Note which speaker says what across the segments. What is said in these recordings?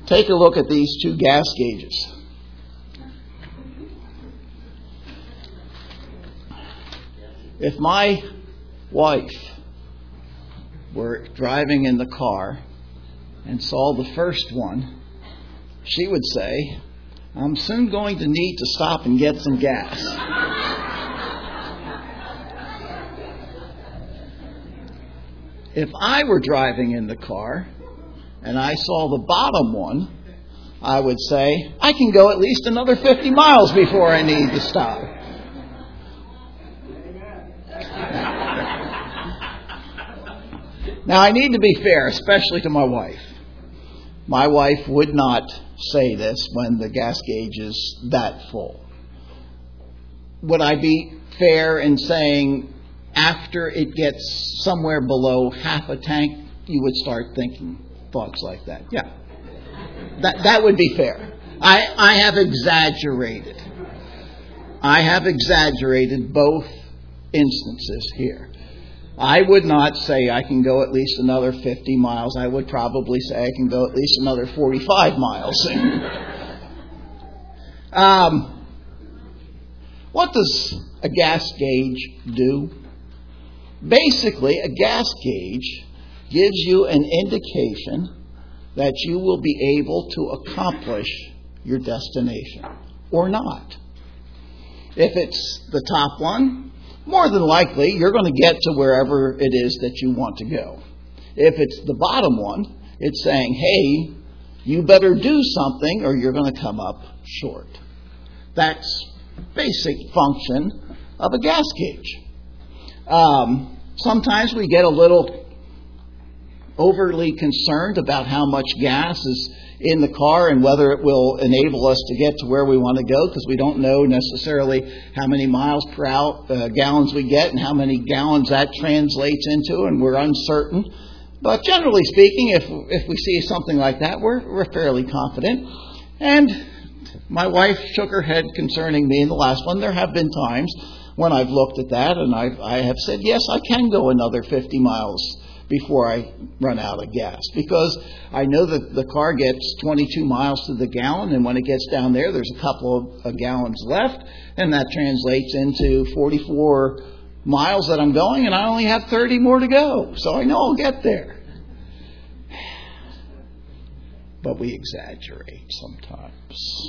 Speaker 1: Take a look at these two gas gauges. If my wife were driving in the car and saw the first one, she would say, "I'm soon going to need to stop and get some gas." If I were driving in the car and I saw the bottom one, I would say, "I can go at least another 50 miles before I need to stop." Now, I need to be fair, especially to my wife. My wife would not say this when the gas gauge is that full. Would I be fair in saying after it gets somewhere below half a tank, you would start thinking thoughts like that? Yeah. That would be fair. I have exaggerated. I have exaggerated both instances here. I would not say I can go at least another 50 miles. I would probably say I can go at least another 45 miles. What does a gas gauge do? Basically, a gas gauge gives you an indication that you will be able to accomplish your destination or not. If it's the top one, more than likely you're going to get to wherever it is that you want to go. If it's the bottom one, it's saying, "Hey, you better do something or you're going to come up short." That's basic function of a gas gauge. Sometimes we get a little overly concerned about how much gas is in the car and whether it will enable us to get to where we want to go, because we don't know necessarily how many miles per gallons we get and how many gallons that translates into, and we're uncertain. But generally speaking, if we see something like that, we're fairly confident. And my wife shook her head concerning me in the last one. There have been times when I've looked at that and I have said, yes, I can go another 50 miles before I run out of gas, because I know that the car gets 22 miles to the gallon, and when it gets down there, there's a couple of gallons left, and that translates into 44 miles that I'm going, and I only have 30 more to go, so I know I'll get there. But we exaggerate sometimes.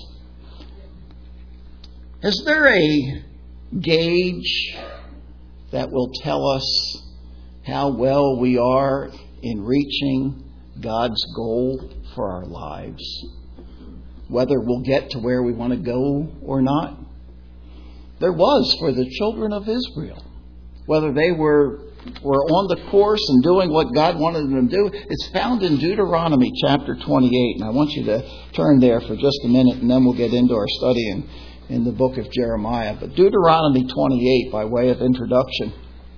Speaker 1: Is there a gauge that will tell us how well we are in reaching God's goal for our lives? Whether we'll get to where we want to go or not? There was for the children of Israel. Whether they were on the course and doing what God wanted them to do. It's found in Deuteronomy chapter 28. And I want you to turn there for just a minute, and then we'll get into our study in the book of Jeremiah. But Deuteronomy 28, by way of introduction.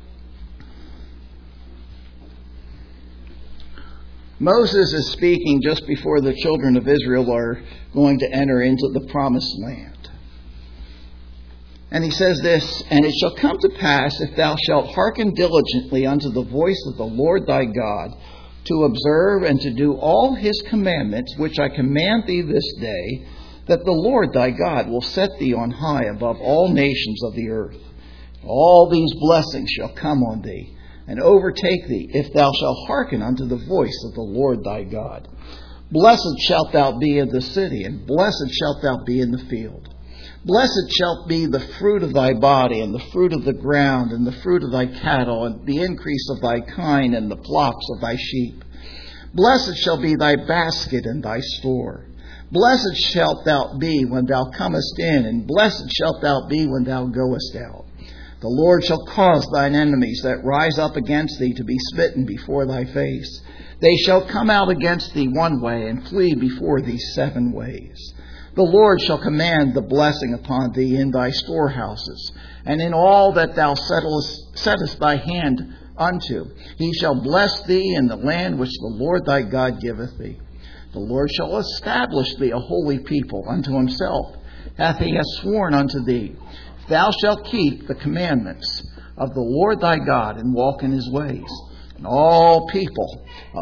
Speaker 1: Moses is speaking just before the children of Israel are going to enter into the promised land. And he says this, "And it shall come to pass, if thou shalt hearken diligently unto the voice of the Lord thy God, to observe and to do all his commandments, which I command thee this day, that the Lord thy God will set thee on high above all nations of the earth. All these blessings shall come on thee, and overtake thee, if thou shalt hearken unto the voice of the Lord thy God. Blessed shalt thou be in the city, and blessed shalt thou be in the field. Blessed shalt be the fruit of thy body, and the fruit of the ground, and the fruit of thy cattle, and the increase of thy kine, and the flocks of thy sheep. Blessed shall be thy basket and thy store. Blessed shalt thou be when thou comest in, and blessed shalt thou be when thou goest out. The Lord shall cause thine enemies that rise up against thee to be smitten before thy face. They shall come out against thee one way, and flee before thee 7 ways. The Lord shall command the blessing upon thee in thy storehouses, and in all that thou settest thy hand unto. He shall bless thee in the land which the Lord thy God giveth thee. The Lord shall establish thee a holy people unto himself, hath he sworn unto thee. If thou shalt keep the commandments of the Lord thy God, and walk in his ways. And all people of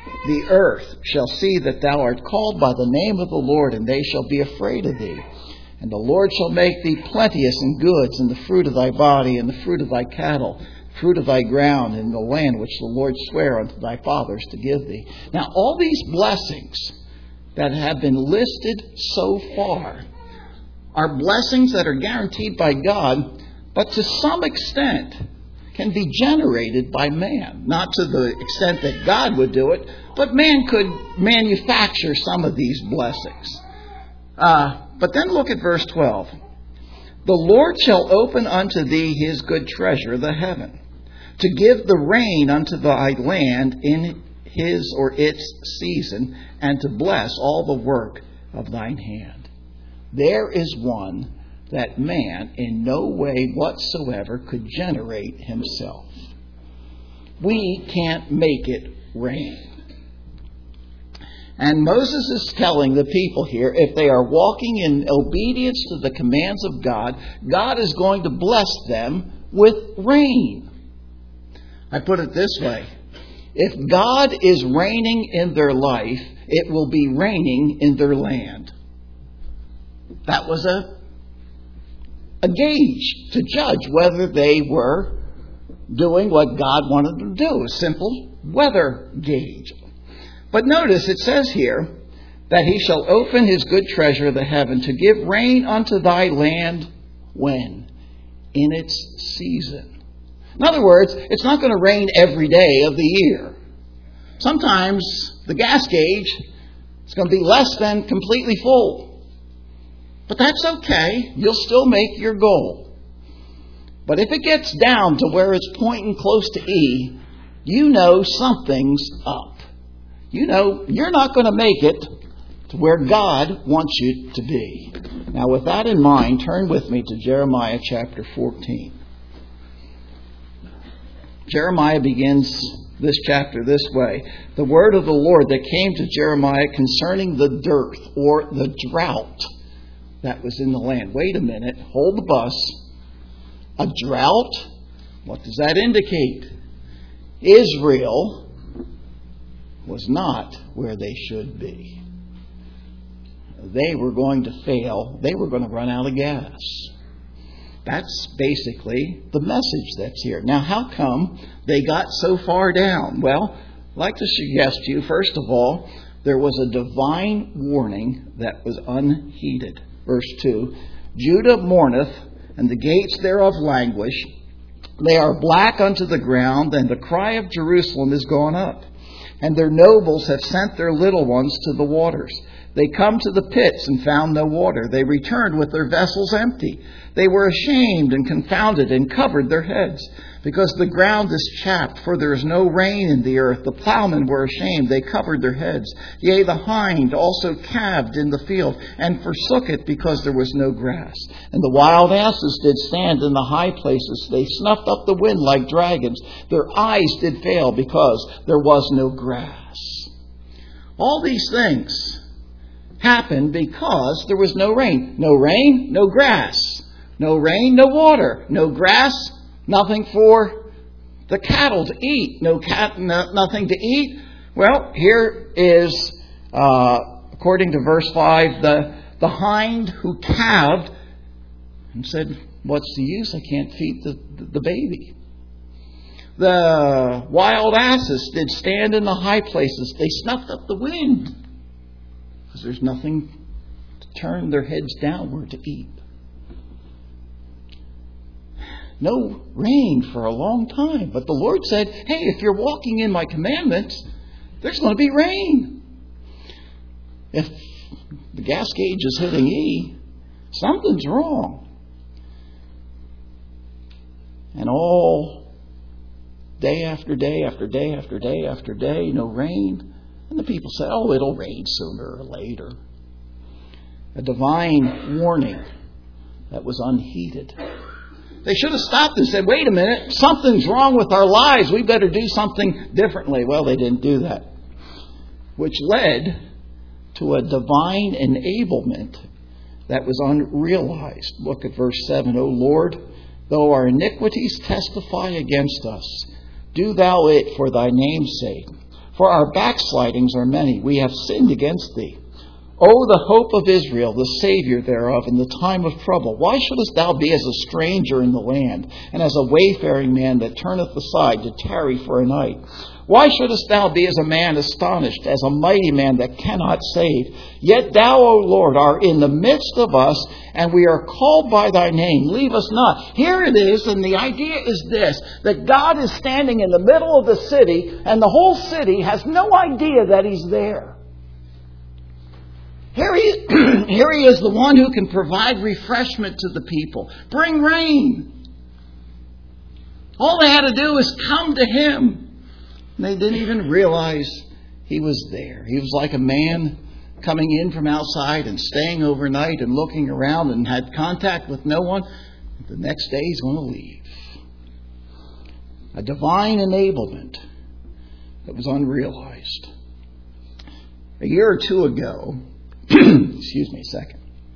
Speaker 1: The earth shall see that thou art called by the name of the Lord, and they shall be afraid of thee. And the Lord shall make thee plenteous in goods, and the fruit of thy body, and the fruit of thy cattle, fruit of thy ground, in the land which the Lord sware unto thy fathers to give thee. Now, all these blessings that have been listed so far are blessings that are guaranteed by God, but to some extent can be generated by man. Not to the extent that God would do it, but man could manufacture some of these blessings. But then look at verse 12. The Lord shall open unto thee his good treasure, the heaven, to give the rain unto thy land in his or its season, and to bless all the work of thine hand. There is one that man in no way whatsoever could generate himself. We can't make it rain. And Moses is telling the people here, if they are walking in obedience to the commands of God, God is going to bless them with rain. I put it this way. If God is reigning in their life, it will be raining in their land. That was a gauge to judge whether they were doing what God wanted them to do. A simple weather gauge. But notice it says here that he shall open his good treasure of the heaven to give rain unto thy land when? In its season. In other words, it's not going to rain every day of the year. Sometimes the gas gauge is going to be less than completely full. But that's okay. You'll still make your goal. But if it gets down to where it's pointing close to E, you know something's up. You know you're not going to make it to where God wants you to be. Now, with that in mind, turn with me to Jeremiah chapter 14. Jeremiah begins this chapter this way. The word of the Lord that came to Jeremiah concerning the dearth or the drought that was in the land. Wait a minute. Hold the bus. A drought? What does that indicate? Israel was not where they should be. They were going to fail. They were going to run out of gas. That's basically the message that's here. Now, how come they got so far down? Well, I'd like to suggest to you, first of all, there was a divine warning that was unheeded. Verse 2, Judah mourneth, and the gates thereof languish. They are black unto the ground, and the cry of Jerusalem is gone up. And their nobles have sent their little ones to the waters. They come to the pits and found no water. They returned with their vessels empty. They were ashamed and confounded and covered their heads, because the ground is chapped, for there is no rain in the earth. The plowmen were ashamed. They covered their heads. Yea, the hind also calved in the field, and forsook it, because there was no grass. And the wild asses did stand in the high places. They snuffed up the wind like dragons. Their eyes did fail, because there was no grass. All these things happened because there was no rain. No rain, no grass. No rain, no water. No grass, nothing for the cattle to eat. Nothing to eat. Well, here is, according to verse 5, the hind who calved and said, what's the use? I can't feed the baby. The wild asses did stand in the high places. They snuffed up the wind, because there's nothing to turn their heads downward to eat. No rain for a long time. But the Lord said, hey, if you're walking in my commandments, there's going to be rain. If the gas gauge is hitting E, something's wrong. And all day after day after day after day after day, no rain. And the people said, oh, it'll rain sooner or later. A divine warning that was unheeded. They should have stopped and said, wait a minute, something's wrong with our lives. We better do something differently. Well, they didn't do that. Which led to a divine enablement that was unrealized. Look at verse 7. O Lord, though our iniquities testify against us, do thou it for thy name's sake. For our backslidings are many. We have sinned against thee. O the hope of Israel, the Savior thereof, in the time of trouble. Why shouldest thou be as a stranger in the land, and as a wayfaring man that turneth aside to tarry for a night? Why shouldest thou be as a man astonished, as a mighty man that cannot save? Yet thou, O Lord, art in the midst of us, and we are called by thy name. Leave us not. Here it is, and the idea is this, that God is standing in the middle of the city, and the whole city has no idea that he's there. Here he is, the one who can provide refreshment to the people. Bring rain. All they had to do is come to him. And they didn't even realize he was there. He was like a man coming in from outside and staying overnight and looking around and had contact with no one. The next day he's going to leave. A divine enablement that was unrealized. A year or two ago, excuse me a second.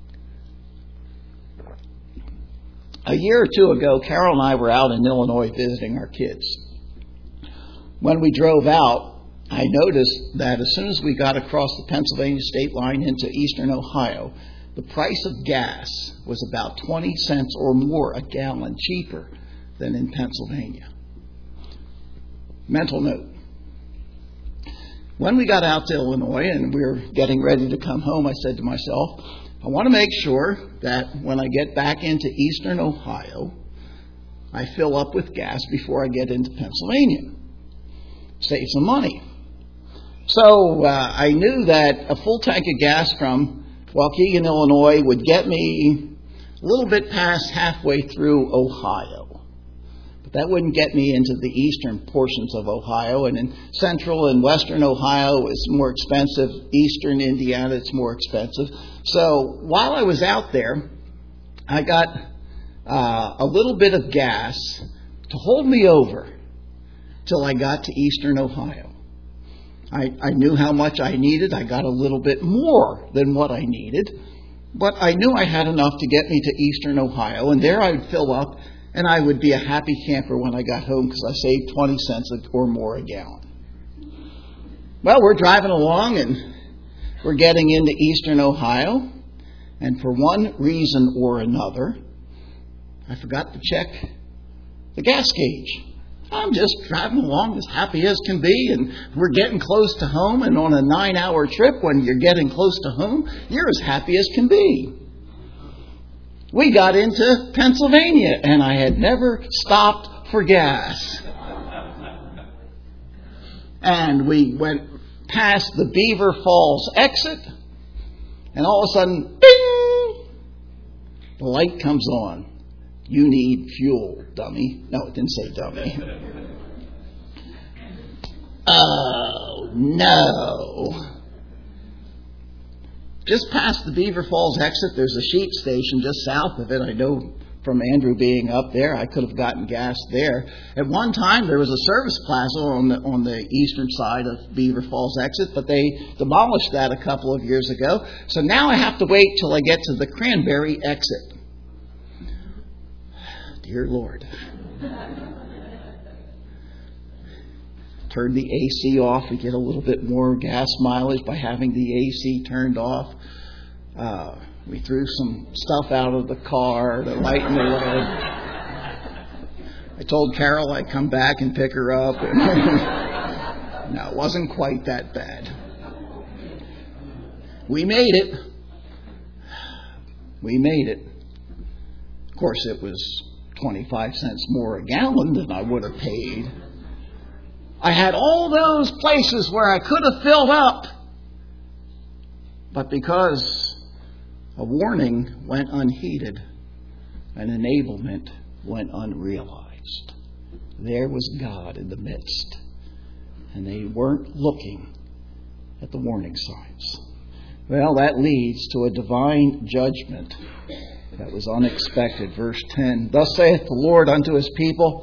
Speaker 1: A year or two ago, Carol and I were out in Illinois visiting our kids. When we drove out, I noticed that as soon as we got across the Pennsylvania state line into eastern Ohio, the price of gas was about 20 cents or more a gallon cheaper than in Pennsylvania. Mental note. When we got out to Illinois and we were getting ready to come home, I said to myself, I want to make sure that when I get back into eastern Ohio, I fill up with gas before I get into Pennsylvania. Save some money. So I knew that a full tank of gas from Waukegan, Illinois would get me a little bit past halfway through Ohio. But that wouldn't get me into the eastern portions of Ohio. And in central and western Ohio, it's more expensive. Eastern Indiana, it's more expensive. So while I was out there, I got a little bit of gas to hold me over till I got to eastern Ohio. I knew how much I needed. I got a little bit more than what I needed. But I knew I had enough to get me to eastern Ohio. And there I would fill up. And I would be a happy camper when I got home because I saved 20 cents or more a gallon. Well, we're driving along and we're getting into eastern Ohio. And for one reason or another, I forgot to check the gas gauge. I'm just driving along as happy as can be. And we're getting close to home. And on a 9-hour trip, when you're getting close to home, you're as happy as can be. We got into Pennsylvania, and I had never stopped for gas. And we went past the Beaver Falls exit, and all of a sudden, bing! The light comes on. You need fuel, dummy. No, it didn't say dummy. Oh, no. Just past the Beaver Falls exit, there's a sheep station just south of it. I know from Andrew being up there, I could have gotten gas there. At one time, there was a service plaza on the eastern side of Beaver Falls exit, but they demolished that a couple of years ago. So now I have to wait till I get to the Cranberry exit. Dear Lord. Turn the AC off. We get a little bit more gas mileage by having the AC turned off. We threw some stuff out of the car to lighten the load. I told Carol I'd come back and pick her up. No, it wasn't quite that bad. We made it. We made it. Of course, it was 25 cents more a gallon than I would have paid. I had all those places where I could have filled up. But because a warning went unheeded, an enablement went unrealized. There was God in the midst. And they weren't looking at the warning signs. Well, that leads to a divine judgment that was unexpected. Verse 10, Thus saith the Lord unto his people,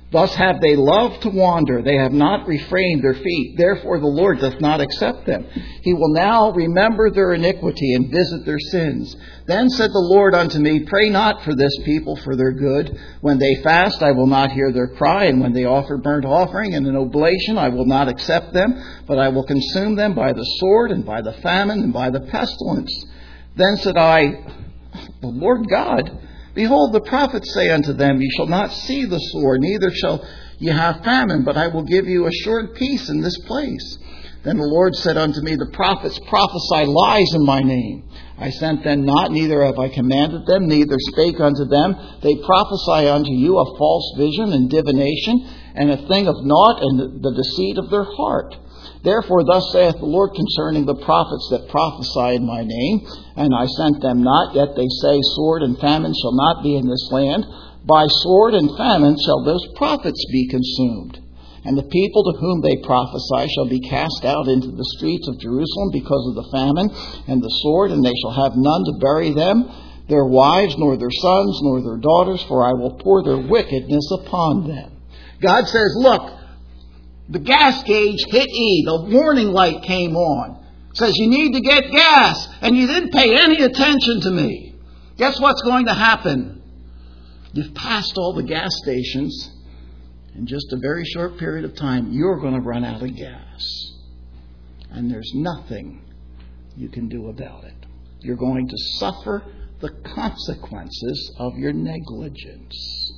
Speaker 1: Thus have they loved to wander. They have not refrained their feet. Therefore the Lord doth not accept them. He will now remember their iniquity and visit their sins. Then said the Lord unto me, Pray not for this people for their good. When they fast, I will not hear their cry. And when they offer burnt offering and an oblation, I will not accept them. But I will consume them by the sword and by the famine and by the pestilence. Then said I, The Lord God, behold, the prophets say unto them, Ye shall not see the sword, neither shall ye have famine, but I will give you assured peace in this place. Then the Lord said unto me, The prophets prophesy lies in my name. I sent them not, neither have I commanded them, neither spake unto them. They prophesy unto you a false vision and divination, and a thing of naught, and the deceit of their heart. Therefore thus saith the Lord concerning the prophets that prophesy in my name, and I sent them not, yet they say, Sword and famine shall not be in this land. By sword and famine shall those prophets be consumed. And the people to whom they prophesy shall be cast out into the streets of Jerusalem because of the famine and the sword, and they shall have none to bury them, their wives, nor their sons, nor their daughters, for I will pour their wickedness upon them. God says, look, the gas gauge hit E. The warning light came on. It says you need to get gas, and you didn't pay any attention to me. Guess what's going to happen? You've passed all the gas stations. In just a very short period of time, you're going to run out of gas. And there's nothing you can do about it. You're going to suffer the consequences of your negligence.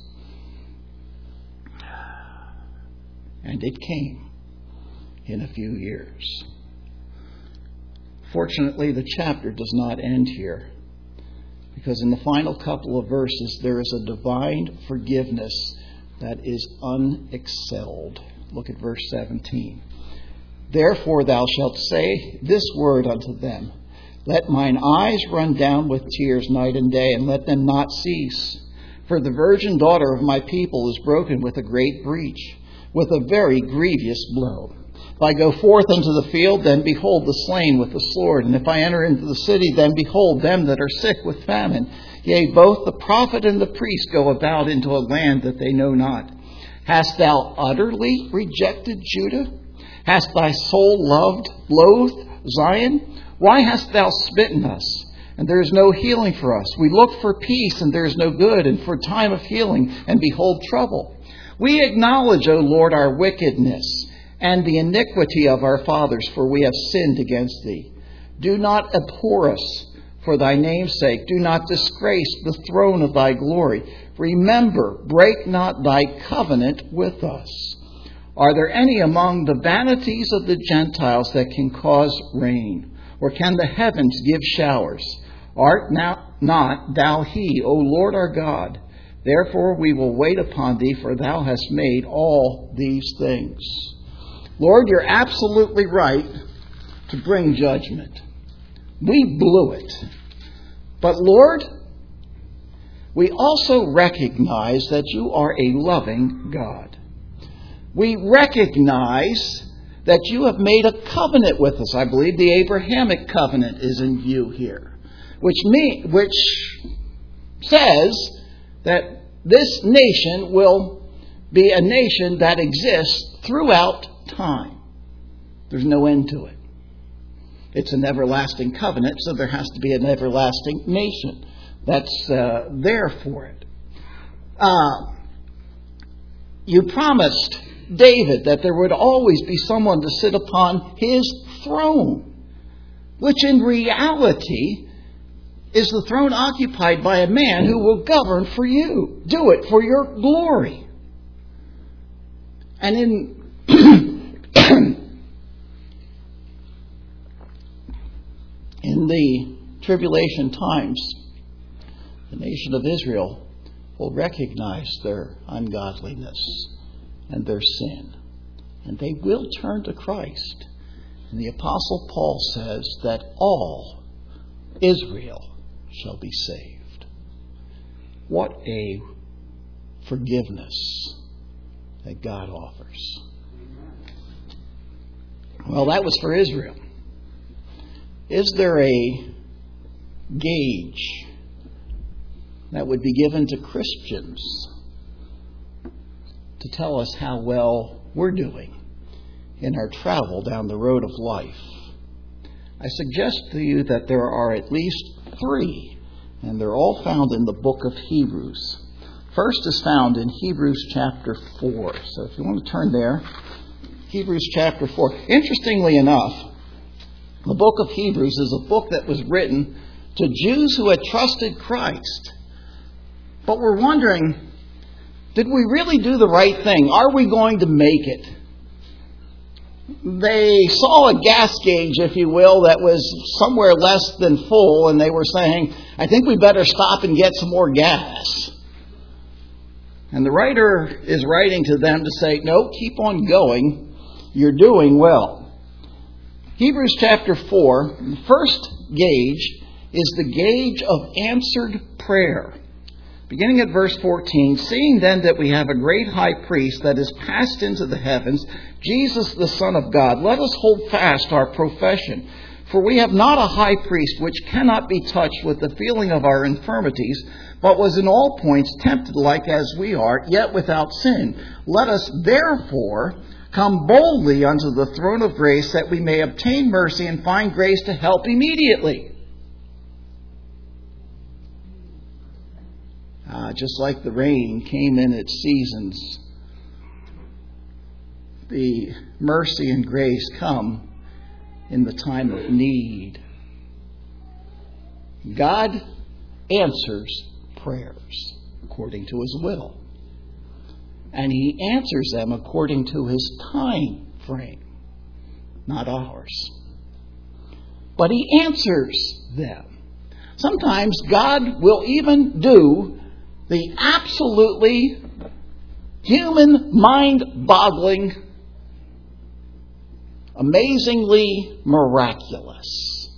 Speaker 1: And it came in a few years. Fortunately, the chapter does not end here, because in the final couple of verses there is a divine forgiveness that is unexcelled. Look at verse 17. Therefore thou shalt say this word unto them, Let mine eyes run down with tears night and day, and let them not cease. For the virgin daughter of my people is broken with a great breach, with a very grievous blow. If I go forth into the field, then behold the slain with the sword. And if I enter into the city, then behold them that are sick with famine. Yea, both the prophet and the priest go about into a land that they know not. Hast thou utterly rejected Judah? Hast thy soul loathed Zion? Why hast thou smitten us? And there is no healing for us. We look for peace, and there is no good, and for time of healing, and behold trouble. We acknowledge, O Lord, our wickedness and the iniquity of our fathers, for we have sinned against thee. Do not abhor us for thy name's sake. Do not disgrace the throne of thy glory. Remember, break not thy covenant with us. Are there any among the vanities of the Gentiles that can cause rain? Or can the heavens give showers? Art not thou he, O Lord our God? Therefore we will wait upon thee, for thou hast made all these things. Lord, you're absolutely right to bring judgment. We blew it. But Lord, we also recognize that you are a loving God. We recognize that you have made a covenant with us. I believe the Abrahamic covenant is in view here, which says that this nation will be a nation that exists throughout time. There's no end to it. It's an everlasting covenant, so there has to be an everlasting nation that's there for it. You promised David that there would always be someone to sit upon his throne, which in reality is the throne occupied by a man who will govern for you. Do it for your glory. And in in the tribulation times, the nation of Israel will recognize their ungodliness and their sin, and they will turn to Christ. And the Apostle Paul says that all Israel shall be saved. What a forgiveness that God offers. Well, that was for Israel. Is there a gauge that would be given to Christians to tell us how well we're doing in our travel down the road of life. I suggest to you that there are at least 3, and they're all found in the book of Hebrews. First is found in Hebrews chapter 4. So if you want to turn there, Hebrews chapter 4. Interestingly enough, the book of Hebrews is a book that was written to Jews who had trusted Christ. But we're wondering, did we really do the right thing? Are we going to make it? They saw a gas gauge, if you will, that was somewhere less than full, and they were saying, I think we better stop and get some more gas. And the writer is writing to them to say, no, keep on going. You're doing well. Hebrews chapter 4, the first gauge is the gauge of answered prayer. Beginning at verse 14, seeing then that we have a great high priest that is passed into the heavens, Jesus the Son of God, let us hold fast our profession. For we have not a high priest which cannot be touched with the feeling of our infirmities, but was in all points tempted like as we are, yet without sin. Let us therefore come boldly unto the throne of grace, that we may obtain mercy and find grace to help immediately. Just like the rain came in its seasons, the mercy and grace come in the time of need. God answers prayers according to His will. And He answers them according to His time frame, not ours. But He answers them. Sometimes God will even do the absolutely human, mind-boggling, amazingly miraculous.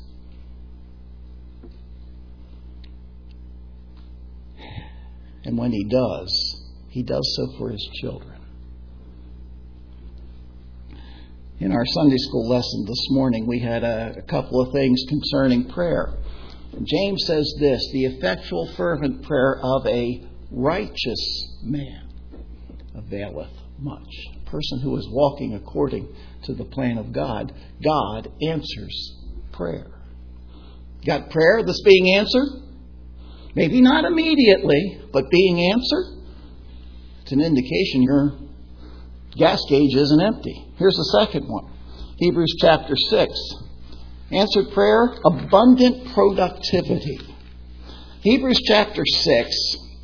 Speaker 1: And when He does so for His children. In our Sunday school lesson this morning, we had a couple of things concerning prayer. James says this, the effectual fervent prayer of a righteous man availeth much. A person who is walking according to the plan of God, God answers prayer. Got prayer that's being answered? Maybe not immediately, but being answered? It's an indication your gas gauge isn't empty. Here's the second one. Hebrews chapter 6. Answered prayer, abundant productivity. Hebrews chapter 6.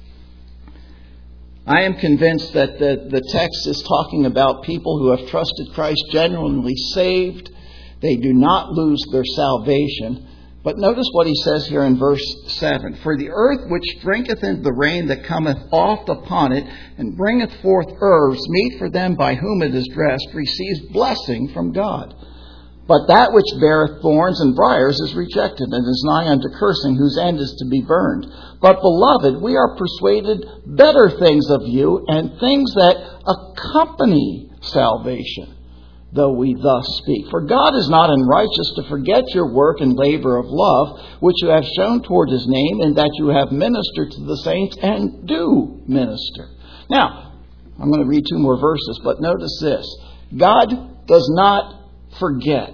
Speaker 1: I am convinced that the text is talking about people who have trusted Christ, genuinely saved. They do not lose their salvation. But notice what he says here in verse 7. For the earth which drinketh in the rain that cometh oft upon it, and bringeth forth herbs, meet for them by whom it is dressed, receives blessing from God. But that which beareth thorns and briars is rejected, and is nigh unto cursing, whose end is to be burned. But, beloved, we are persuaded better things of you, and things that accompany salvation, though we thus speak. For God is not unrighteous to forget your work and labor of love, which you have shown toward His name, and that you have ministered to the saints, and do minister. Now, I'm going to read 2 more verses, but notice this. God does not forget.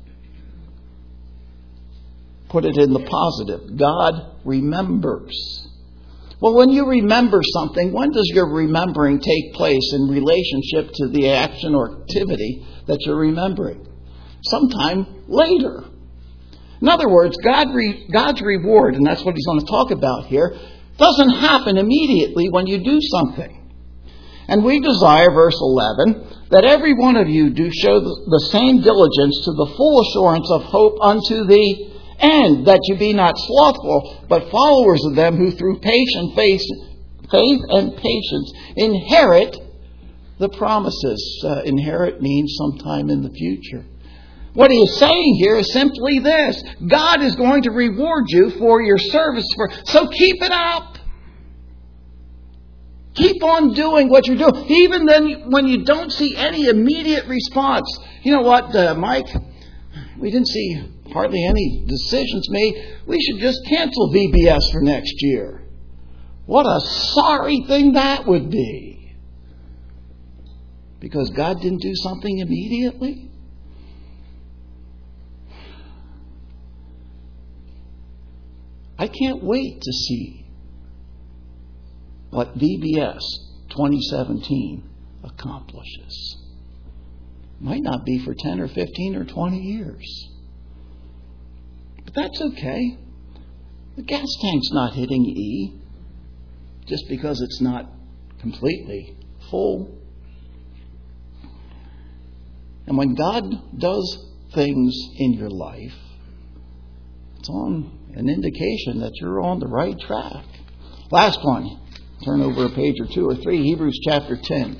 Speaker 1: Put it in the positive. God remembers. Well, when you remember something, when does your remembering take place in relationship to the action or activity that you're remembering? Sometime later. In other words, God's reward, and that's what He's going to talk about here, doesn't happen immediately when you do something. And we desire, verse 11, that every one of you do show the same diligence to the full assurance of hope unto the end, that you be not slothful, but followers of them who through patient faith and patience inherit the promises. Inherit means sometime in the future. What he is saying here is simply this. God is going to reward you for your service. So keep it up. Keep on doing what you're doing. Even then, when you don't see any immediate response. You know what, Mike? We didn't see hardly any decisions made. We should just cancel VBS for next year. What a sorry thing that would be. because God didn't do something immediately? I can't wait to see what VBS 2017 accomplishes. Might not be for 10 or 15 or 20 years. But that's okay. The gas tank's not hitting E just because it's not completely full. And when God does things in your life, it's on an indication that you're on the right track. Last one. Turn over a page or two or three. Hebrews chapter 10.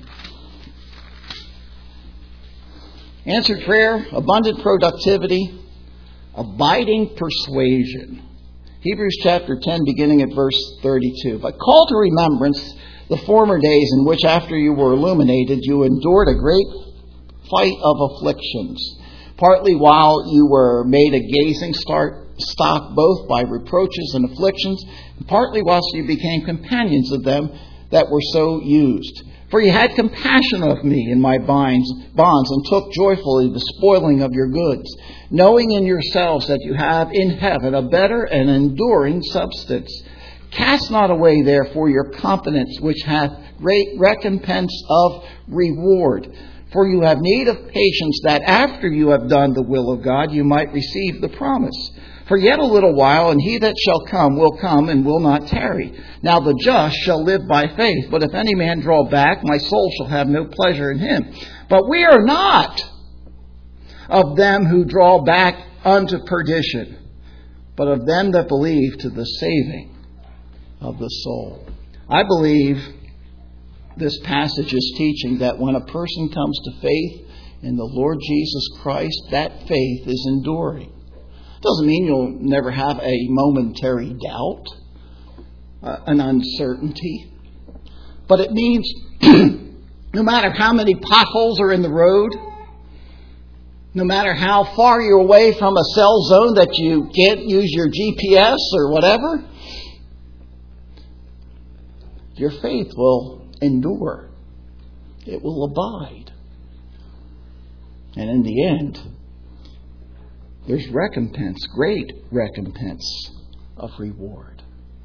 Speaker 1: Answered prayer, abundant productivity, abiding persuasion. Hebrews chapter 10, beginning at verse 32. But call to remembrance the former days in which after you were illuminated, you endured a great fight of afflictions, partly while you were made a gazing stock both by reproaches and afflictions, and partly whilst you became companions of them that were so used. For you had compassion of me in my bonds, and took joyfully the spoiling of your goods, knowing in yourselves that you have in heaven a better and enduring substance. Cast not away, therefore, your confidence, which hath great recompense of reward. For you have need of patience, that after you have done the will of God, you might receive the promise. For yet a little while, and he that shall come will come and will not tarry. Now the just shall live by faith. But if any man draw back, my soul shall have no pleasure in him. But we are not of them who draw back unto perdition, but of them that believe to the saving of the soul. I believe this passage is teaching that when a person comes to faith in the Lord Jesus Christ, that faith is enduring. Doesn't mean you'll never have a momentary doubt, an uncertainty. But it means no matter how many potholes are in the road, no matter how far you're away from a cell zone that you can't use your GPS or whatever, your faith will endure. It will abide. And in the end, there's recompense, great recompense of reward.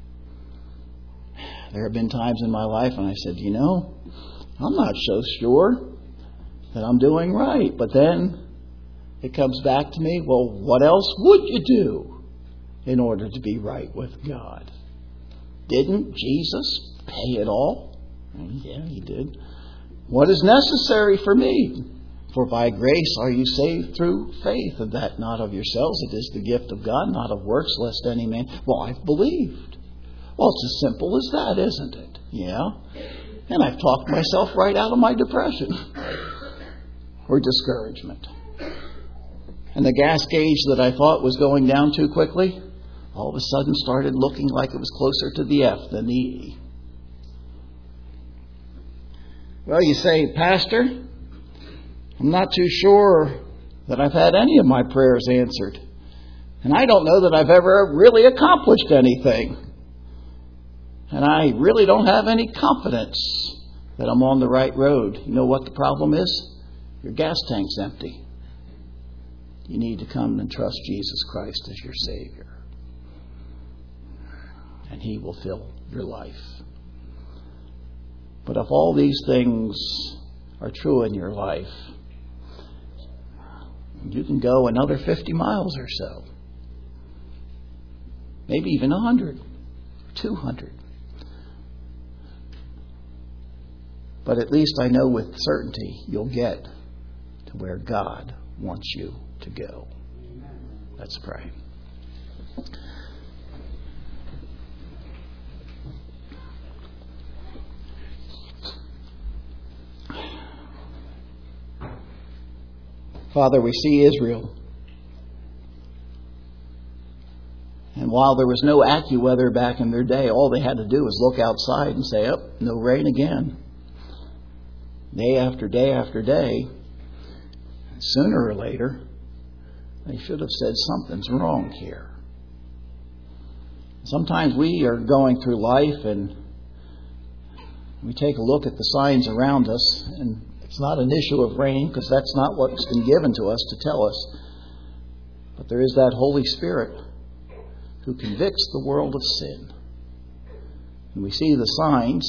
Speaker 1: There have been times in my life when I said, I'm not so sure that I'm doing right. But then it comes back to me, well, what else would you do in order to be right with God? Didn't Jesus pay it all? Yeah, he did. What is necessary for me? For by grace are you saved through faith, and that not of yourselves. It is the gift of God, not of works, lest any man... Well, I've believed. Well, it's as simple as that, isn't it? Yeah. And I've talked myself right out of my depression or discouragement. And the gas gauge that I thought was going down too quickly, all of a sudden started looking like it was closer to the F than the E. Well, you say, Pastor, I'm not too sure that I've had any of my prayers answered. And I don't know that I've ever really accomplished anything. And I really don't have any confidence that I'm on the right road. You know what the problem is? Your gas tank's empty. You need to come and trust Jesus Christ as your Savior. And He will fill your life. But if all these things are true in your life, you can go another 50 miles or so. Maybe even 100, 200. But at least I know with certainty you'll get to where God wants you to go. Let's pray. Father, we see Israel. And while there was no AccuWeather back in their day, all they had to do was look outside and say, no rain again. Day after day after day. Sooner or later, they should have said something's wrong here. Sometimes we are going through life and We take a look at the signs around us, and it's not an issue of rain, because that's not what's been given to us to tell us. But there is that Holy Spirit who convicts the world of sin. And we see the signs,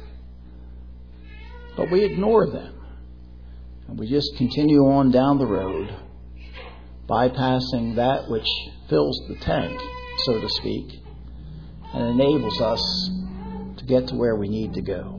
Speaker 1: but we ignore them. And we just continue on down the road, bypassing that which fills the tank, so to speak, and enables us to get to where we need to go.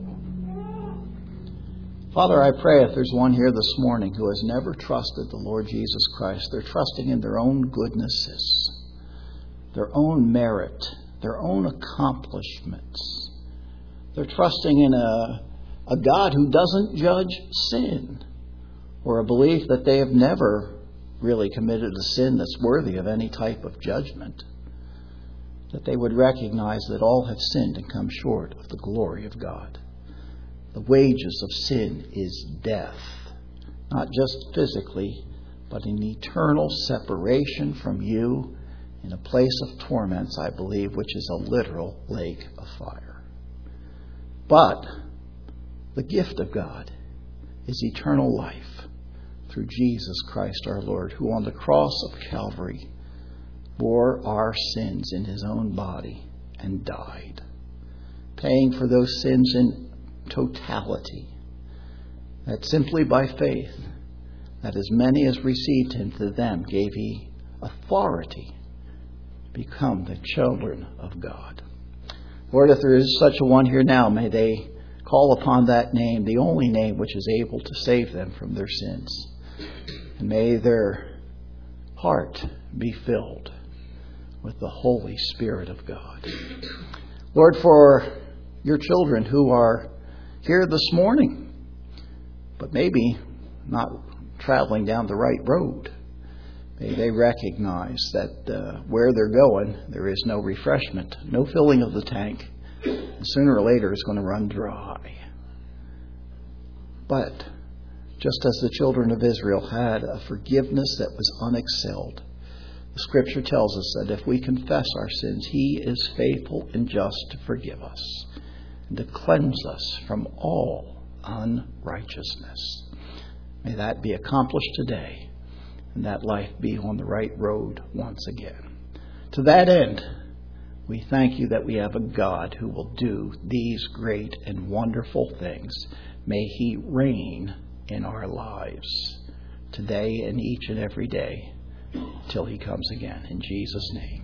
Speaker 1: Father, I pray if there's one here this morning who has never trusted the Lord Jesus Christ, they're trusting in their own goodnesses, their own merit, their own accomplishments. They're trusting in a God who doesn't judge sin, or a belief that they have never really committed a sin that's worthy of any type of judgment, that they would recognize that all have sinned and come short of the glory of God. The wages of sin is death, not just physically, but an eternal separation from you in a place of torments, I believe, which is a literal lake of fire. But the gift of God is eternal life through Jesus Christ our Lord, who on the cross of Calvary bore our sins in his own body and died, paying for those sins in totality, that simply by faith, that as many as received him, to them gave he authority to become the children of God. Lord, if there is such a one here now, may they call upon that name, the only name which is able to save them from their sins. And may their heart be filled with the Holy Spirit of God. Lord, for your children who are here this morning, but maybe not traveling down the right road, may they recognize that where they're going, there is no refreshment, no filling of the tank, and sooner or later it's going to run dry. But just as the children of Israel had a forgiveness that was unexcelled, the Scripture tells us that if we confess our sins, he is faithful and just to forgive us and to cleanse us from all unrighteousness. May that be accomplished today, and that life be on the right road once again. To that end, we thank you that we have a God who will do these great and wonderful things. May he reign in our lives today and each and every day till he comes again. In Jesus' name.